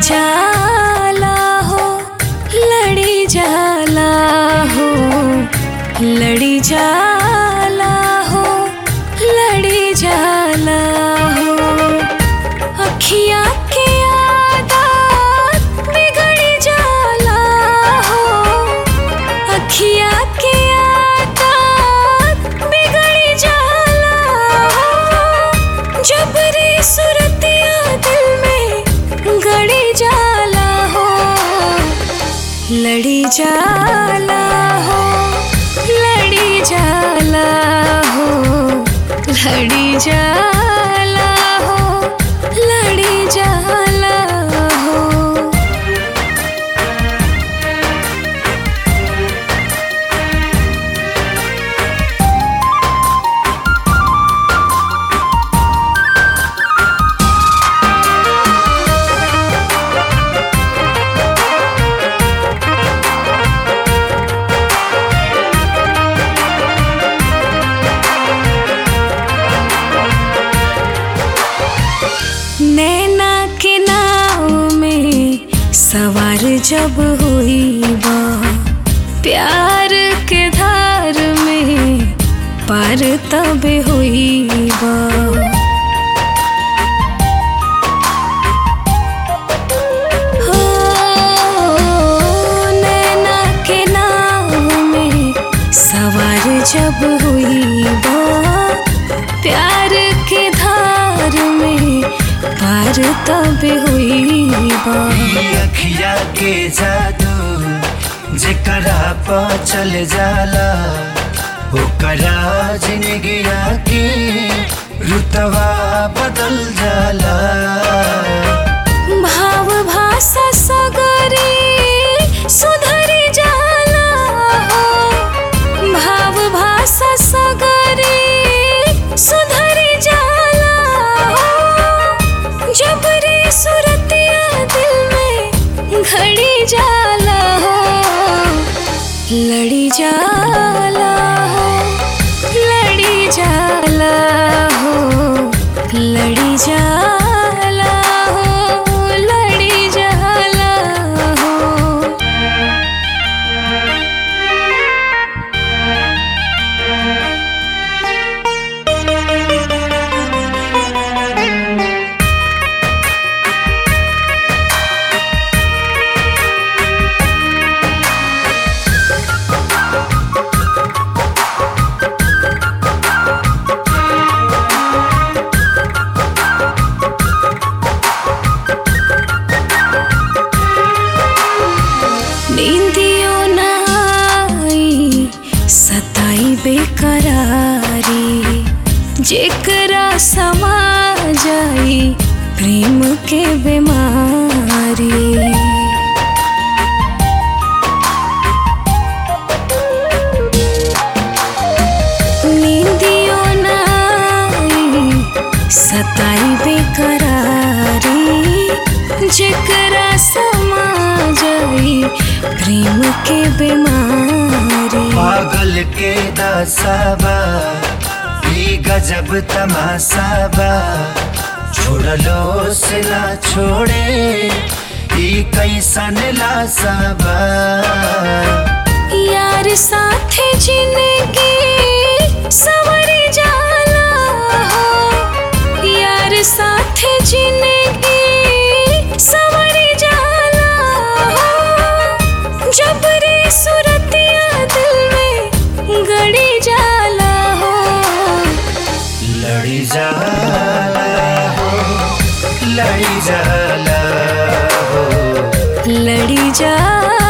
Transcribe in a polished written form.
जाला हो, लड़ी जाला हो, लड़ी जाला हो, लड़ी जाला हो। अखियाँ के आदत बिगड़ी जाला हो, अखियाँ के आदत बिगड़ी जाला हो। जबरी सुरतिया दिल में गड़ी जाला हो, लड़ी जाला हो, लड़ी जाला हो, लड़ी जाला हो, लड़ी जाला हो। नैना के नाव में सवार जब हुई बा, प्यार के धार में पार तब हुई बा। हो नैना के नाव में सवार जब हुई बा, प्यार के धार में पार तब हुई बा। अखिया के जादू जेकरा पा चल जाला, ओकरा जिंदगिया के रुतवा बदल जाला। भाव भाषा सगरी सुधरी जाला हो, भाव भाषा सगरी सुधरी जाला हो। जबरी सुरतिया दिल में घड़ी जाला हो, लड़ी जाला हो, लड़ी जाला हो, लड़ी जाला हो, लड़ी जाला हो। नींदियों न आई सताई बेकरारी, जेकरा समा जाई प्रेम के बीमारी। नींदियों न आई सताई बेकरारी, जेकरा समा जाई प्रेम के बीमारी। पागल के दासाबा ई गजब तमासाबा, छोड़लो से ना छोड़े ई कैसन लासाबा। यार साथे जिंदगी संवरी जाला हो, यार साथे जिंदगी संवरी जाला हो। जबरी सुरतिया दिल में गड़ी जाला हो, लड़ी जाला हो, लड़ी जाला हो, लड़ी जाला